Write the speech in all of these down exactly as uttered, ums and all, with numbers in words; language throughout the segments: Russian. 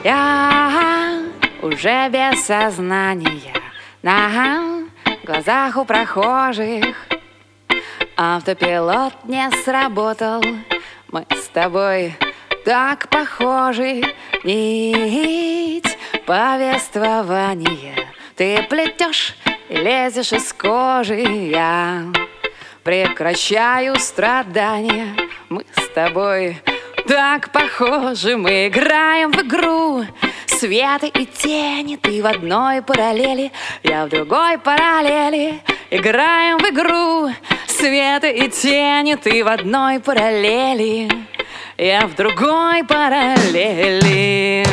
Я уже без сознания, на глазах у прохожих. Автопилот не сработал, мы с тобой так похожи. Нить повествования ты плетешь и лезешь из кожи. Я прекращаю страдания, мы с тобой так похожи. Мы играем в игру света и тени, ты в одной параллели, я в другой параллели. Играем в игру света и тени, ты в одной параллели, я в другой параллели.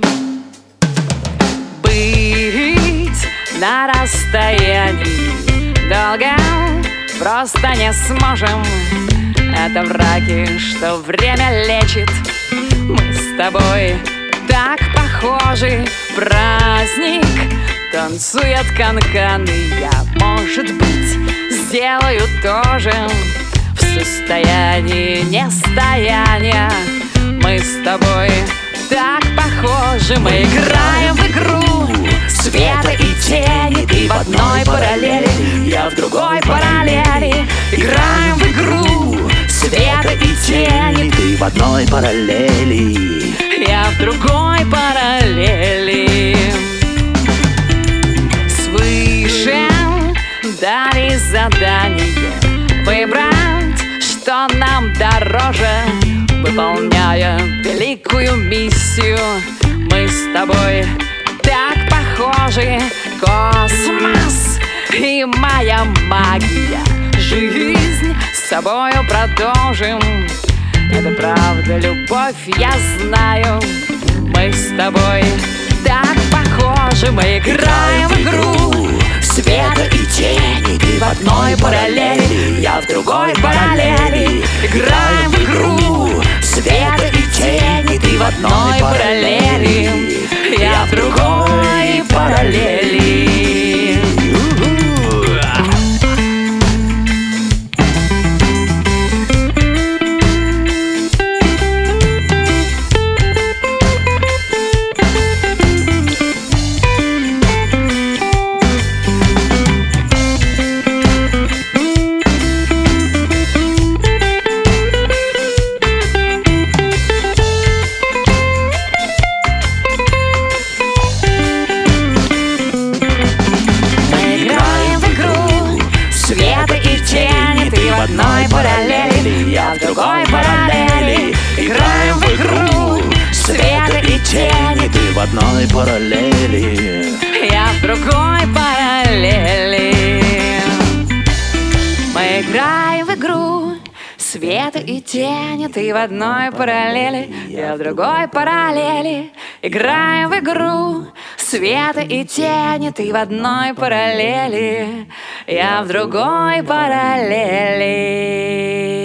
Быть на расстоянии долго просто не сможем. Это враки, что время лечит. Мы с тобой так похожи. Праздник танцует канканы. Я, может быть, сделаю тоже в состоянии нестояния. Мы с тобой так похожи. Мы играем в игру света и тени, ты в одной параллели, я в другой параллели. Играем в игру света и тени, ты в одной параллели, я в другой параллели. Свыше дали задание выбрать, что нам дороже, выполняя великую миссию. Мы с тобой так похожи. Космос и моя магия, жизнь с собою продолжим. Это правда, любовь, я знаю. Мы с тобой так похожи. Мы играем в игру света и тени, ты в одной параллели, я в другой параллели. Играем в игру света и тени, ты в одной параллели, я в другой параллели. В одной параллели, я в другой параллели. Играем в игру света и тени, ты в одной параллели, я в другой параллели. Мы играем в игру света и тени, ты в одной параллели, я в другой параллели. Играем в игру света и тени, ты в одной параллели, я в другой параллели.